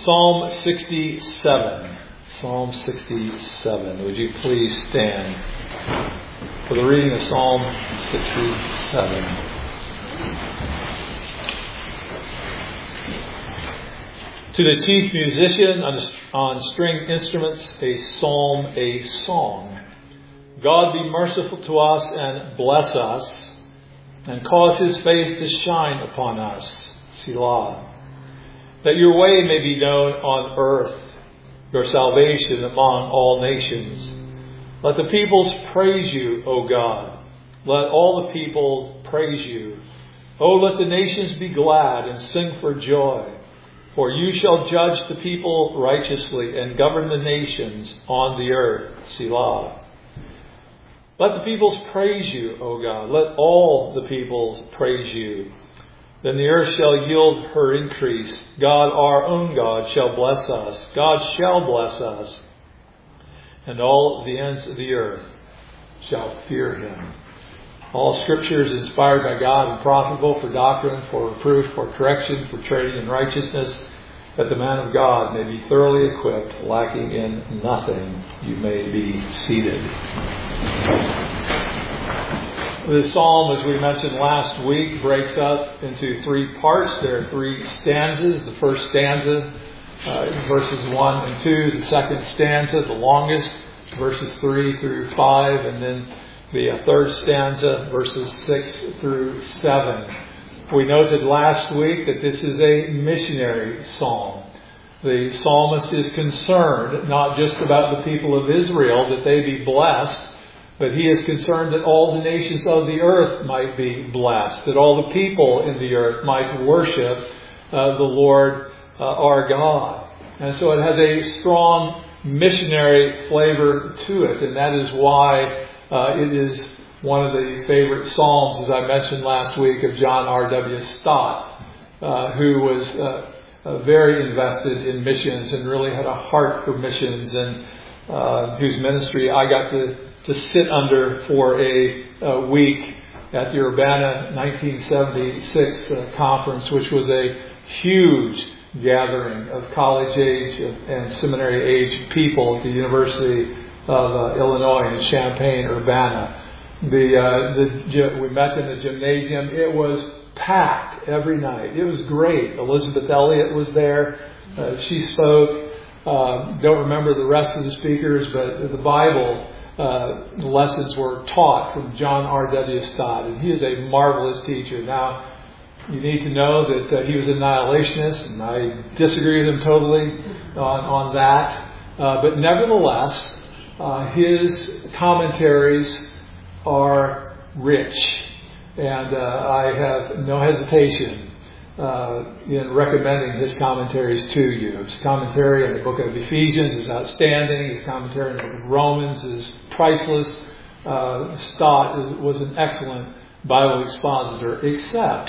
Psalm 67. Psalm 67. Would you please stand for the reading of Psalm 67. To the chief musician on string instruments, a psalm, a song. God be merciful to us and bless us, and cause his face to shine upon us. Selah. That your way may be known on earth, your salvation among all nations. Let the peoples praise you, O God. Let all the people praise you. O let the nations be glad and sing for joy. For you shall judge the people righteously and govern the nations on the earth. Selah. Let the peoples praise you, O God. Let all the peoples praise you. Then the earth shall yield her increase. God, our own God, shall bless us. God shall bless us. And all the ends of the earth shall fear him. All Scripture is inspired by God and profitable for doctrine, for reproof, for correction, for training in righteousness, that the man of God may be thoroughly equipped, lacking in nothing. You may be seated. This psalm, as we mentioned last week, breaks up into three parts. There are three stanzas. The first stanza, verses 1 and 2. The second stanza, the longest, verses 3 through 5. And then the third stanza, verses 6 through 7. We noted last week that this is a missionary psalm. The psalmist is concerned not just about the people of Israel, that they be blessed, but he is concerned that all the nations of the earth might be blessed, that all the people in the earth might worship the Lord our God. And so it has a strong missionary flavor to it, and that is why it is one of the favorite psalms, as I mentioned last week, of John R.W. Stott, who was very invested in missions and really had a heart for missions, and whose ministry I got to sit under for a week at the Urbana 1976 conference, which was a huge gathering of college-age and seminary-age people at the University of Illinois in Champaign-Urbana. We met in the gymnasium. It was packed every night. It was great. Elizabeth Elliot was there. She spoke. Don't remember the rest of the speakers, but the Bible lessons were taught from John R.W. Stott, and he is a marvelous teacher. Now, you need to know that he was a annihilationist, and I disagree with him totally on that. But nevertheless, his commentaries are rich, and I have no hesitation in recommending his commentaries to you. His commentary on the book of Ephesians is outstanding. His commentary on the book of Romans is priceless. Stott was an excellent Bible expositor, except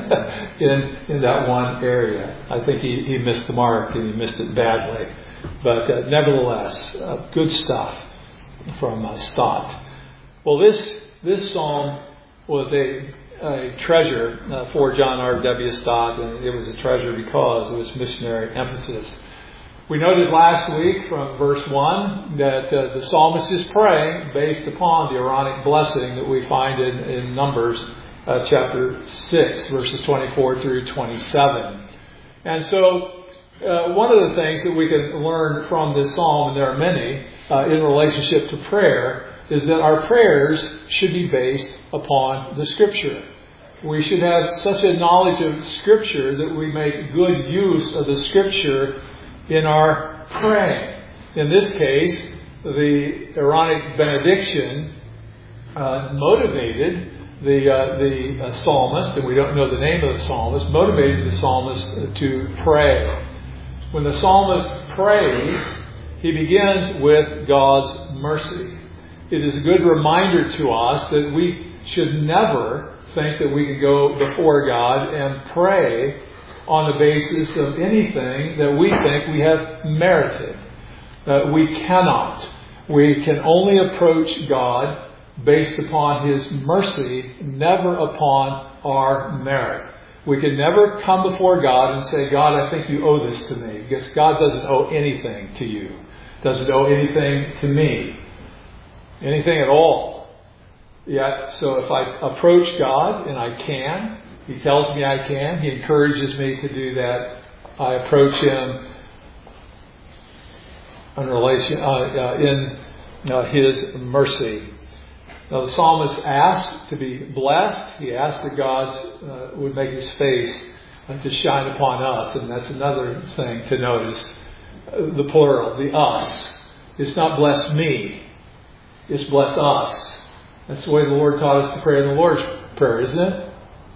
in that one area. I think he missed the mark, and he missed it badly. But nevertheless, good stuff from Stott. Well, this psalm was a treasure for John R.W. Stott, and it was a treasure because of its missionary emphasis. We noted last week from verse 1 that the psalmist is praying based upon the Aaronic blessing that we find in Numbers chapter 6, verses 24 through 27. And so one of the things that we can learn from this psalm, and there are many, in relationship to prayer, is that our prayers should be based upon the Scripture. We should have such a knowledge of Scripture that we make good use of the Scripture in our praying. In this case, the Aaronic benediction motivated the psalmist, and we don't know the name of the psalmist, motivated the psalmist to pray. When the psalmist prays, he begins with God's mercy. It is a good reminder to us that we should never think that we can go before God and pray on the basis of anything that we think we have merited. We cannot. We can only approach God based upon His mercy, never upon our merit. We can never come before God and say, God, I think you owe this to me. Because God doesn't owe anything to you. Doesn't owe anything to me. Anything at all. Yet, so if I approach God, and I can, He tells me I can, He encourages me to do that, I approach Him in relation in His mercy. Now the psalmist asked to be blessed. He asked that God would make His face to shine upon us. And that's another thing to notice. The plural, the us. It's not bless me. It's bless us. That's the way the Lord taught us to pray in the Lord's Prayer, isn't it?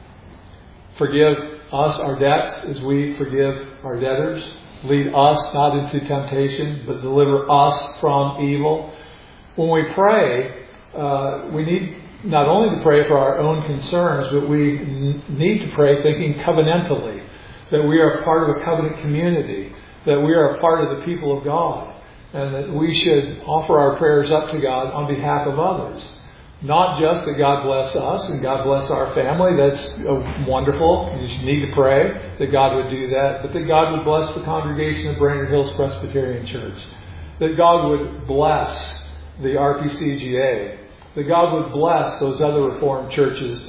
Forgive us our debts as we forgive our debtors. Lead us not into temptation, but deliver us from evil. When we pray, we need not only to pray for our own concerns, but we need to pray thinking covenantally, that we are part of a covenant community, that we are a part of the people of God, and that we should offer our prayers up to God on behalf of others. Not just that God bless us and God bless our family. That's wonderful. You need to pray that God would do that. But that God would bless the congregation of Brainerd Hills Presbyterian Church. That God would bless the RPCGA. That God would bless those other Reformed churches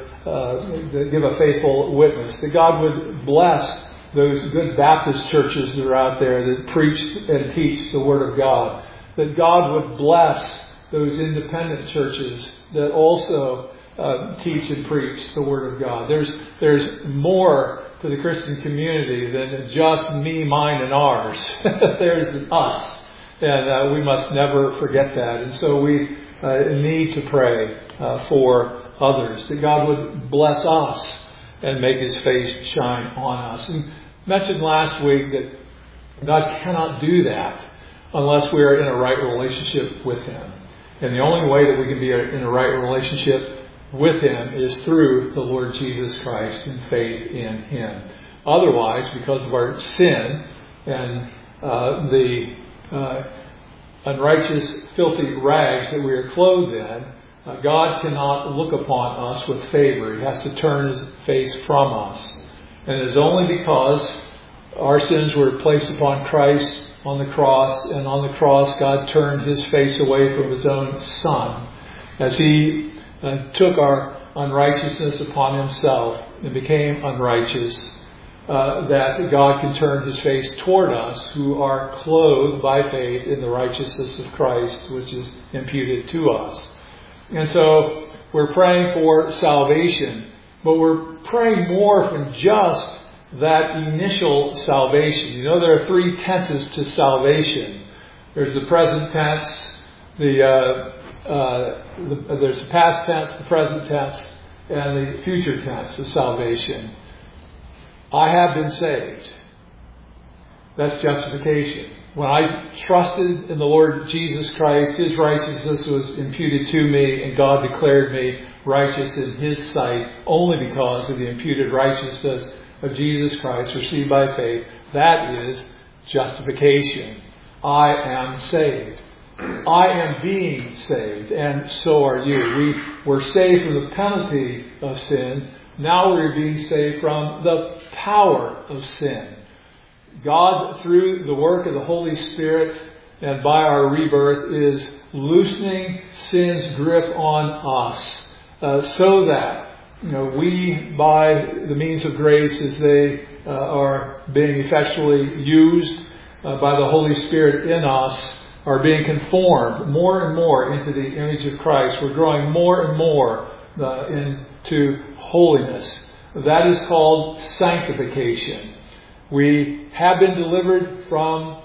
that give a faithful witness. That God would bless those good Baptist churches that are out there that preach and teach the Word of God. That God would bless those independent churches that also teach and preach the Word of God. There's more to the Christian community than just me, mine, and ours. There's us. And we must never forget that. And so we need to pray for others, that God would bless us and make His face shine on us. And mentioned last week that God cannot do that unless we are in a right relationship with Him. And the only way that we can be in a right relationship with Him is through the Lord Jesus Christ and faith in Him. Otherwise, because of our sin and the unrighteous, filthy rags that we are clothed in, God cannot look upon us with favor. He has to turn His face from us. And it is only because our sins were placed upon Christ on the cross, and on the cross God turned His face away from His own Son as He took our unrighteousness upon Himself and became unrighteous, that God can turn His face toward us who are clothed by faith in the righteousness of Christ, which is imputed to us. And so we're praying for salvation, but we're praying more than just that initial salvation. You know, there are three tenses to salvation. There's the present tense, there's the past tense, the present tense, and the future tense of salvation. I have been saved. That's justification. When I trusted in the Lord Jesus Christ, His righteousness was imputed to me, and God declared me righteous in His sight only because of the imputed righteousness of Jesus Christ received by faith. That is justification. I am saved. I am being saved, and so are you. We were saved from the penalty of sin. Now we're being saved from the power of sin. God, through the work of the Holy Spirit and by our rebirth, is loosening sin's grip on us, so that we, by the means of grace, as they are being effectually used by the Holy Spirit in us, are being conformed more and more into the image of Christ. We're growing more and more into holiness. That is called sanctification. We have been delivered from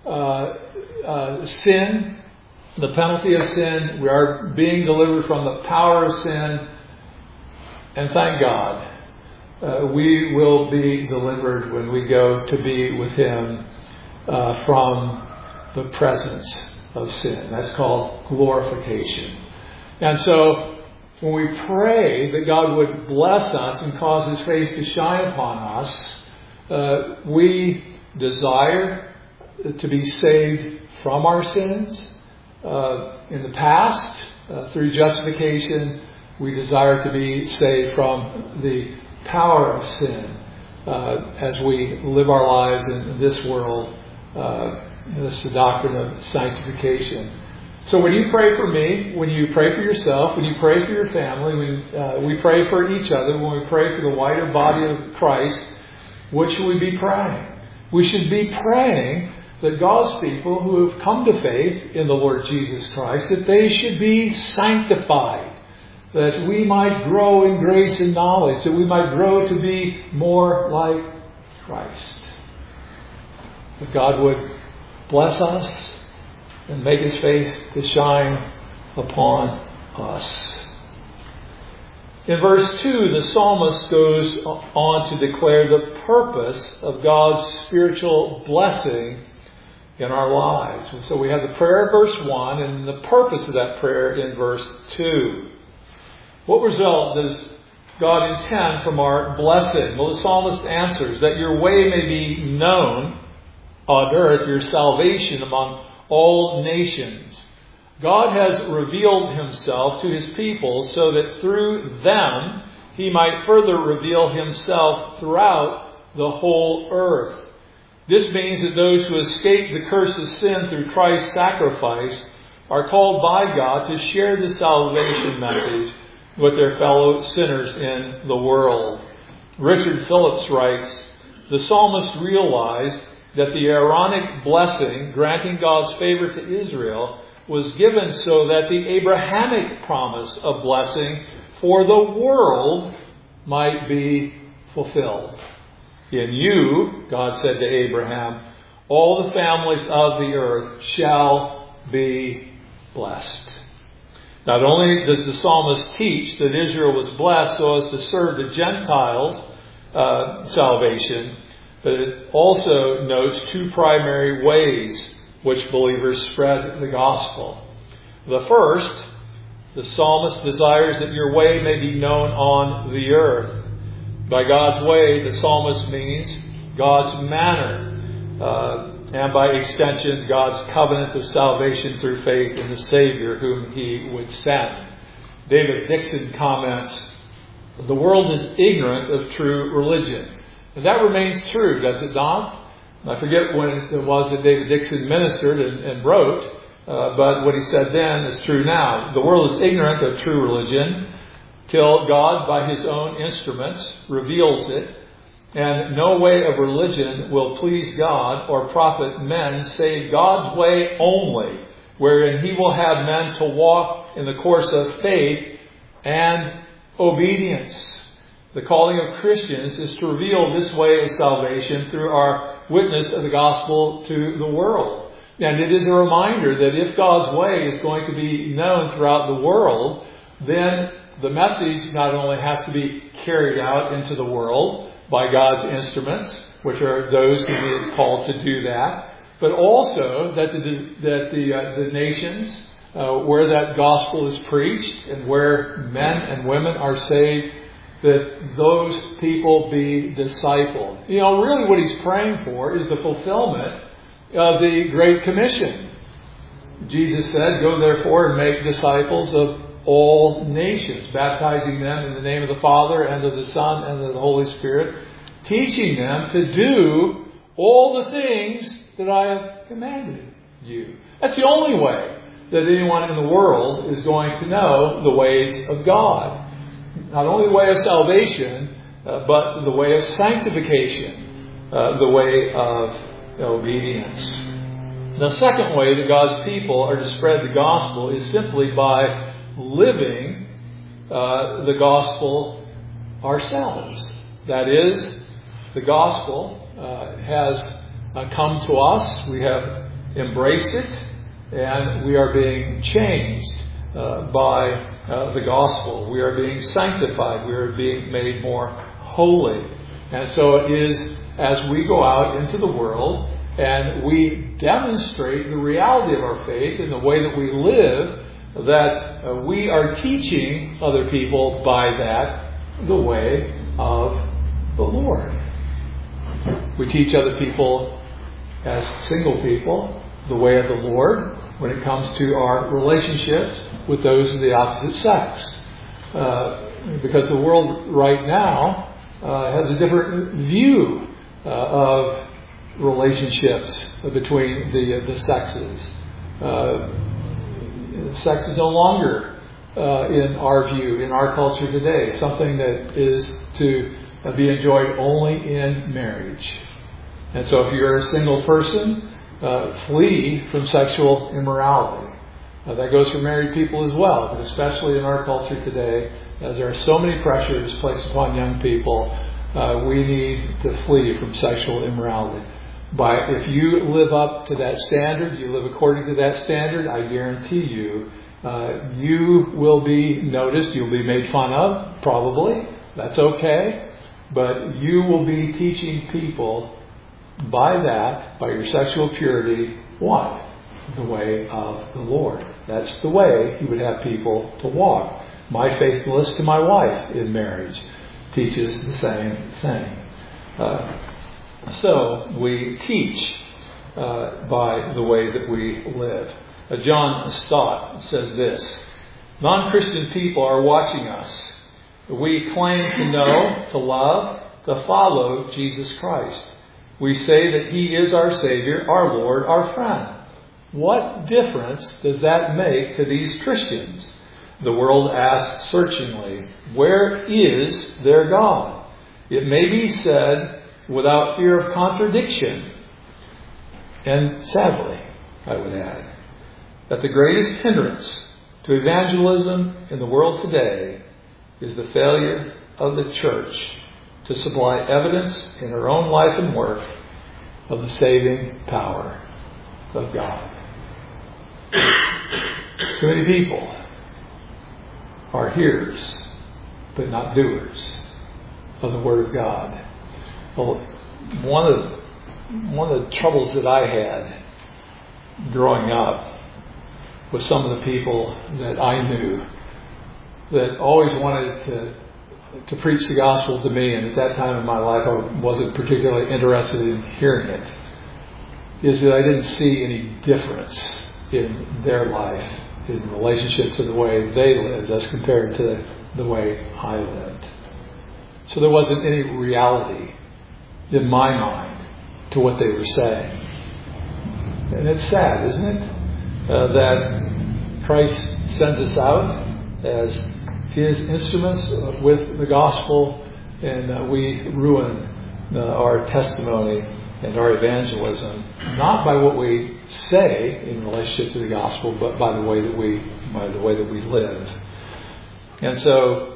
sin, the penalty of sin. We are being delivered from the power of sin. And thank God, we will be delivered when we go to be with Him from the presence of sin. That's called glorification. And so, when we pray that God would bless us and cause His face to shine upon us, we desire to be saved from our sins. In the past, through justification, we desire to be saved from the power of sin as we live our lives in this world. This is the doctrine of sanctification. So when you pray for me, when you pray for yourself, when you pray for your family, when we pray for each other, when we pray for the wider body of Christ, what should we be praying? We should be praying that God's people who have come to faith in the Lord Jesus Christ, that they should be sanctified, that we might grow in grace and knowledge, that we might grow to be more like Christ. That God would bless us and make His face to shine upon us. In verse 2, the psalmist goes on to declare the purpose of God's spiritual blessing in our lives. And so we have the prayer in verse 1 and the purpose of that prayer in verse 2. What result does God intend from our blessing? Well, the psalmist answers that your way may be known on earth, your salvation among all nations. God has revealed Himself to His people so that through them He might further reveal Himself throughout the whole earth. This means that those who escape the curse of sin through Christ's sacrifice are called by God to share the salvation message with their fellow sinners in the world. Richard Phillips writes, the psalmist realized that the Aaronic blessing granting God's favor to Israel was given so that the Abrahamic promise of blessing for the world might be fulfilled. In you, God said to Abraham, all the families of the earth shall be blessed. Not only does the psalmist teach that Israel was blessed so as to serve the Gentiles' salvation, but it also notes two primary ways which believers spread the gospel. The first, the psalmist desires that your way may be known on the earth. By God's way, the psalmist means God's manner, and by extension, God's covenant of salvation through faith in the Savior whom He would send. David Dixon comments, the world is ignorant of true religion. And that remains true, does it not? I forget when it was that David Dixon ministered and wrote, but what he said then is true now. The world is ignorant of true religion till God, by His own instruments, reveals it. And no way of religion will please God or profit men save God's way only, wherein He will have men to walk in the course of faith and obedience. The calling of Christians is to reveal this way of salvation through our witness of the gospel to the world. And it is a reminder that if God's way is going to be known throughout the world, then the message not only has to be carried out into the world by God's instruments, which are those who He is called to do that, but also that the nations where that gospel is preached and where men and women are saved, that those people be discipled. You know, really what he's praying for is the fulfillment of the Great Commission. Jesus said, go therefore and make disciples of all nations, baptizing them in the name of the Father and of the Son and of the Holy Spirit, teaching them to do all the things that I have commanded you. That's the only way that anyone in the world is going to know the ways of God. Not only the way of salvation, but the way of sanctification, the way of obedience. The second way that God's people are to spread the gospel is simply by living the gospel ourselves. That is, the gospel has come to us, we have embraced it, and we are being changed by the gospel. We are being sanctified. We are being made more holy. And so it is as we go out into the world and we demonstrate the reality of our faith in the way that we live, that we are teaching other people by that the way of the Lord. We teach other people as single people the way of the Lord when it comes to our relationships with those of the opposite sex. Because the world right now has a different view of relationships between the sexes. Sex is no longer, in our view, in our culture today, something that is to be enjoyed only in marriage. And so if you're a single person, flee from sexual immorality. That goes for married people as well, but especially in our culture today, as there are so many pressures placed upon young people, we need to flee from sexual immorality. If you live up to that standard, you live according to that standard, I guarantee you, you will be noticed, you'll be made fun of, probably. That's okay. But you will be teaching people by your sexual purity, what? The way of the Lord. That's the way He would have people to walk. My faithfulness to my wife in marriage teaches the same thing. So we teach by the way that we live. John Stott says this: non-Christian people are watching us. We claim to know, to love, to follow Jesus Christ. We say that He is our Savior, our Lord, our friend. What difference does that make to these Christians? The world asks searchingly, where is their God? It may be said without fear of contradiction, and sadly, I would add, that the greatest hindrance to evangelism in the world today is the failure of the church to supply evidence in her own life and work of the saving power of God. Too many people are hearers, but not doers of the Word of God. Well, one of the troubles that I had growing up with some of the people that I knew that always wanted to preach the gospel to me, and at that time in my life I wasn't particularly interested in hearing it, is that I didn't see any difference in their life in relationship to the way they lived as compared to the way I lived. So there wasn't any reality in my mind to what they were saying. And it's sad, isn't it? That Christ sends us out as His instruments with the gospel, and we ruin our testimony and our evangelism, not by what we say in relationship to the gospel, but by the way that we live. And so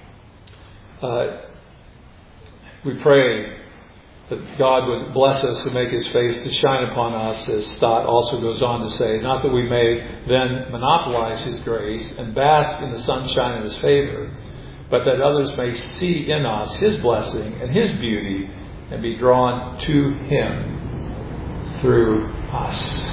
we pray that God would bless us and make His face to shine upon us, as Stott also goes on to say, not that we may then monopolize His grace and bask in the sunshine of His favor, but that others may see in us His blessing and His beauty and be drawn to Him through us.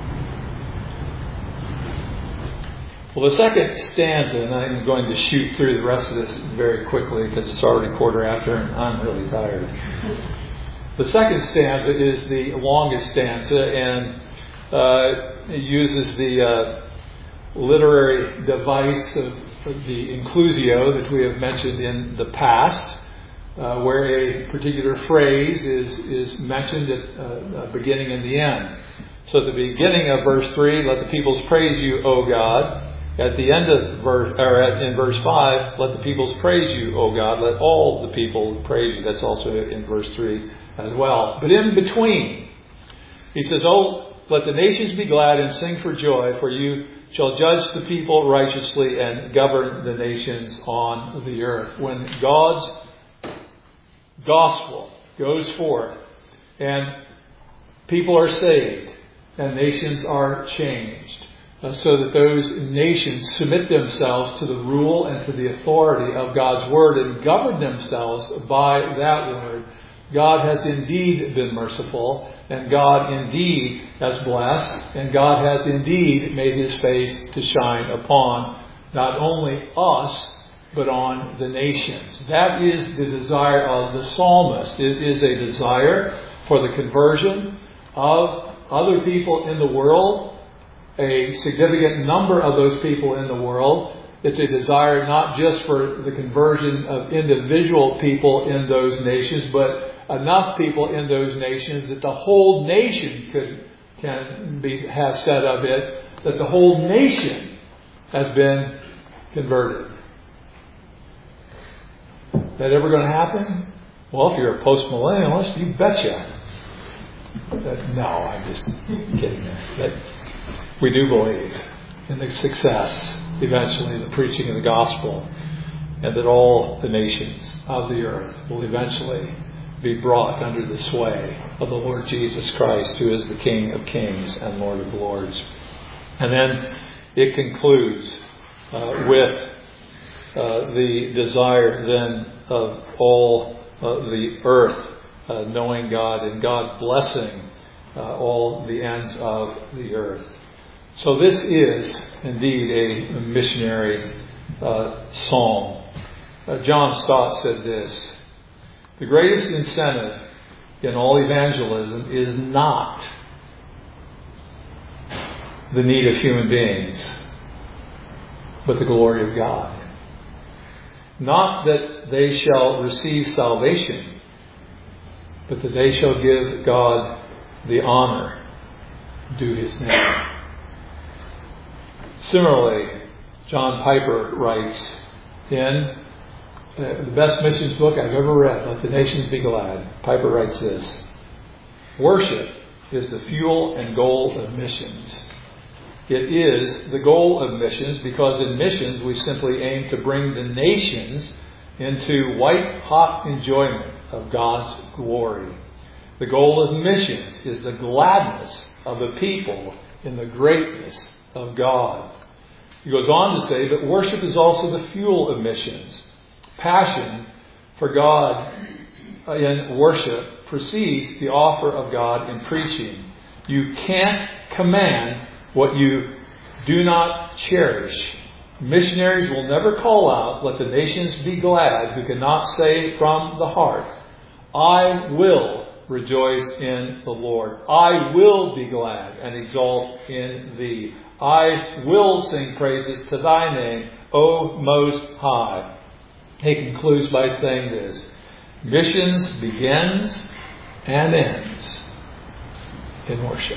Well, the second stanza, and I'm going to shoot through the rest of this very quickly because it's already 1:15 and I'm really tired. The second stanza is the longest stanza, and it uses the literary device of the inclusio that we have mentioned in the past, where a particular phrase is mentioned at the beginning and the end. So at the beginning of verse 3, let the peoples praise you, O God. At the end of in verse 5, let the peoples praise you, O God. Let all the people praise you. That's also in verse 3 as well. But in between, he says, oh, let the nations be glad and sing for joy, for you shall judge the people righteously and govern the nations on the earth. When God's gospel goes forth and people are saved and nations are changed, so that those nations submit themselves to the rule and to the authority of God's Word and govern themselves by that Word, God has indeed been merciful, and God indeed has blessed, and God has indeed made His face to shine upon not only us, but on the nations. That is the desire of the psalmist. It is a desire for the conversion of other people in the world, a significant number of those people in the world, It's a desire not just for the conversion of individual people in those nations, but enough people in those nations that the whole nation have said of it that the whole nation has been converted. That ever going to happen? Well, if you're a post-millennialist, you betcha. No, I'm just kidding. That we do believe in the success, eventually, in the preaching of the gospel, and that all the nations of the earth will eventually be brought under the sway of the Lord Jesus Christ, who is the King of kings and Lord of lords. And then it concludes with the desire then of all the earth knowing God and God blessing all the ends of the earth. So this is indeed a missionary psalm. John Stott said this: the greatest incentive in all evangelism is not the need of human beings, but the glory of God. Not that they shall receive salvation, but that they shall give God the honor due His name. Similarly, John Piper writes in the best missions book I've ever read, Let the Nations Be Glad. Piper writes this: worship is the fuel and goal of missions. It is the goal of missions because in missions we simply aim to bring the nations into white-hot enjoyment of God's glory. The goal of missions is the gladness of the people in the greatness of God. He goes on to say that worship is also the fuel of missions. Passion for God in worship precedes the offer of God in preaching. You can't command what you do not cherish. Missionaries will never call out, let the nations be glad, who cannot say from the heart, I will rejoice in the Lord. I will be glad and exult in Thee. I will sing praises to Thy name, O Most High. He concludes by saying this: missions begins and ends in worship.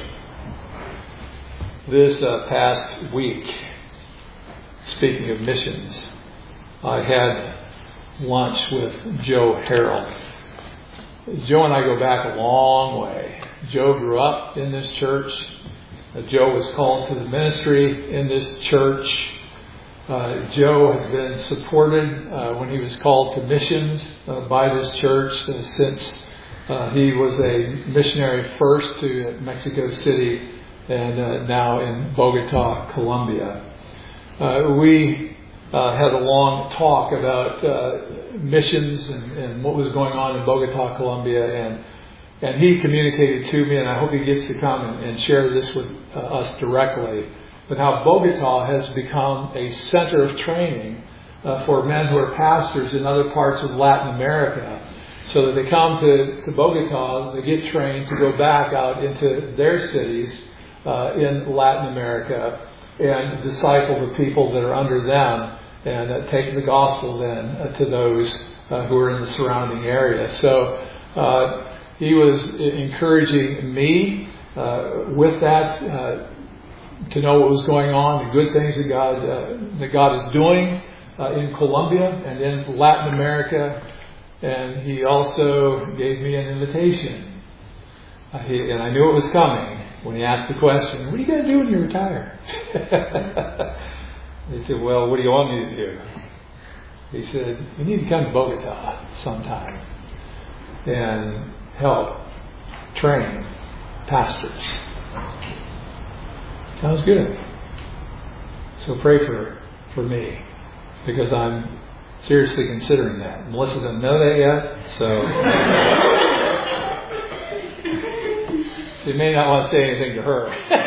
This past week, speaking of missions, I had lunch with Joe Harrell. Joe and I go back a long way. Joe grew up in this church. Joe was called to the ministry in this church. Joe has been supported when he was called to missions by this church since he was a missionary first to Mexico City and now in Bogota, Colombia. We had a long talk about missions and what was going on in Bogota, Colombia, and he communicated to me, and I hope he gets to come and share this with us directly, but how Bogota has become a center of training for men who are pastors in other parts of Latin America, so that they come to Bogota, they get trained to go back out into their cities in Latin America and disciple the people that are under them and take the gospel then to those who are in the surrounding area. So he was encouraging me with that to know what was going on, the good things that God is doing in Colombia and in Latin America. And he also gave me an invitation. And I knew it was coming when he asked the question, what are you going to do when you retire? He said, well, what do you want me to do? He said, you need to come to Bogota sometime and help train pastors. Sounds good. So pray for me, because I'm seriously considering that. Melissa doesn't know that yet, so she may not want to say anything to her.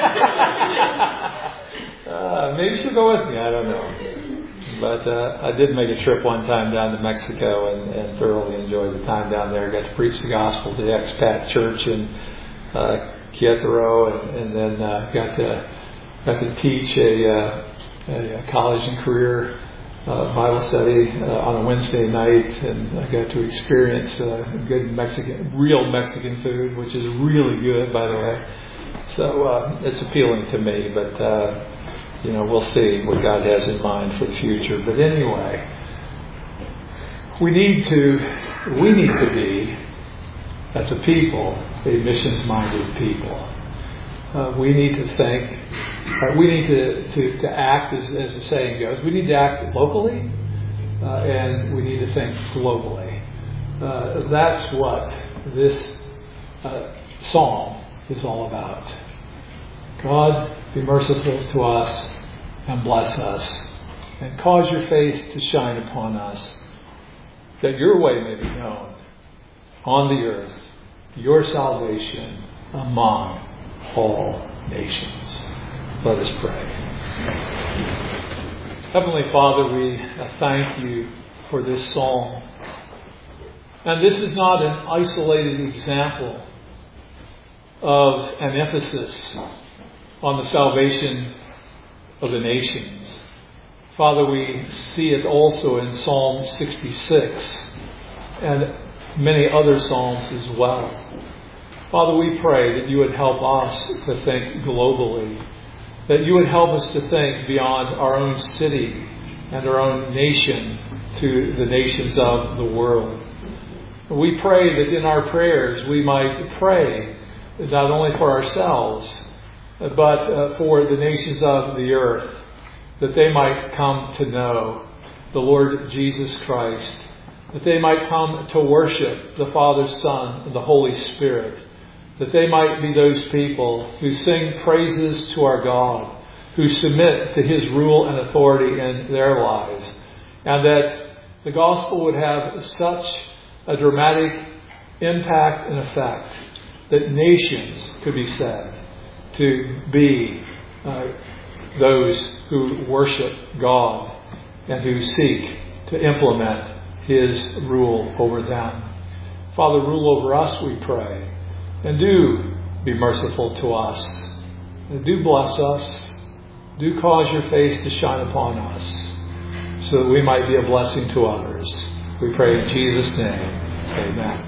Maybe she'll go with me, I don't know. But I did make a trip one time down to Mexico and thoroughly enjoyed the time down there. Got to preach the gospel to the expat church in Querétaro, and then got to teach a college and career Bible study on a Wednesday night, and I got to experience good real Mexican food, which is really good, by the way. So it's appealing to me, but we'll see what God has in mind for the future. But anyway, we need to be, as a people, a missions-minded people. We need to think. We need to act, as the saying goes. We need to act locally, and we need to think globally. That's what this psalm is all about. God, be merciful to us and bless us, and cause your face to shine upon us, that your way may be known on the earth, your salvation among all nations. Let us pray. Heavenly Father, we thank you for this psalm. And this is not an isolated example of an emphasis on the salvation of the nations. Father, we see it also in Psalm 66 and many other psalms as well. Father, we pray that you would help us to think globally, that you would help us to think beyond our own city and our own nation to the nations of the world. We pray that in our prayers we might pray not only for ourselves, but for the nations of the earth, that they might come to know the Lord Jesus Christ, that they might come to worship the Father, Son, and the Holy Spirit, that they might be those people who sing praises to our God, who submit to His rule and authority in their lives, and that the gospel would have such a dramatic impact and effect that nations could be said to be those who worship God and who seek to implement His rule over them. Father, rule over us, we pray. And do be merciful to us. And do bless us. Do cause your face to shine upon us, so that we might be a blessing to others. We pray in Jesus' name. Amen.